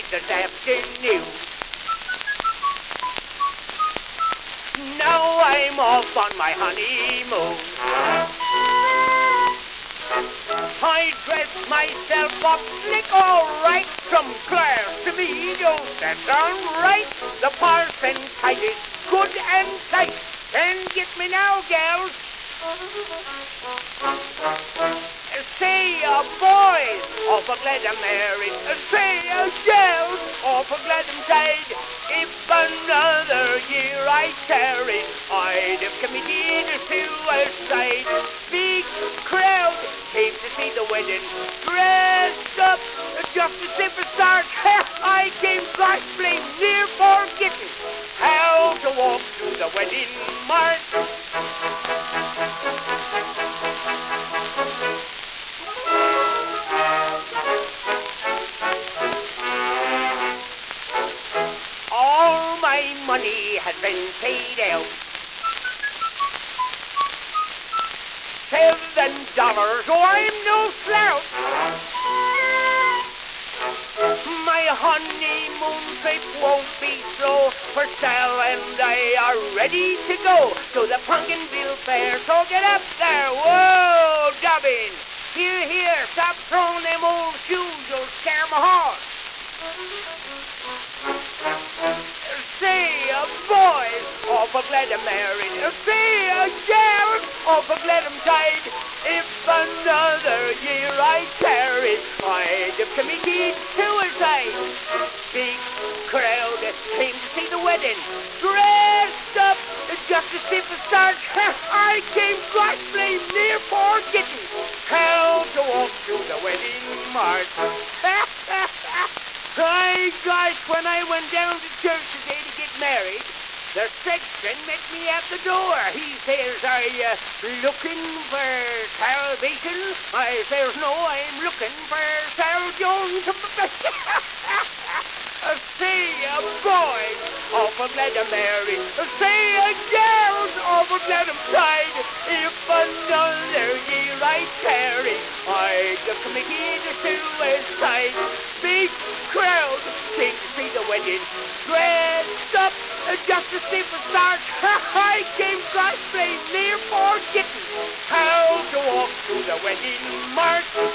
married this afternoon. Now I'm off on my honeymoon. I dress myself up slick all right, from Clare to Meadow, that's all right. The parson tight is good and tight, and get me now, gals. Say boys, oh for glad I'm married. Say gals, oh for glad I'm tied. If another year I tarried, I'd have committed suicide. Big crowd came to see the wedding, dressed up just to see for start. I came gosh blame near forgetting how to walk through the wedding march. All my money has been paid out. $7, oh I'm no slouch. My honeymoon trip won't be slow, for Sal and I are ready to go to the Pumpkinville Fair, so get up there, whoa, Dobbin. Here, stop throwing them old shoes, you'll scare my horse. Say boys, oh for glad I'm married. Say gals, oh for glad I'm tied. If another year I tarried, I'd have committed suicide. Big crowd came to see the wedding, dressed up just to see the start. I came gosh blame near forgetting how to walk through the wedding march. Gosh, when I went down to church today to get married, the sexton met me at the door. He says, are you looking for salvation? I says, no, I'm looking for Sal Jones. Say boys, oh for glad I'm married. Say gals, oh for glad I'm tied. If another year I tarry, I'd have committed suicide. Big crowd came to see the wedding, dressed up just to see the start. I came gosh blame near forgetting how to walk through the wedding march.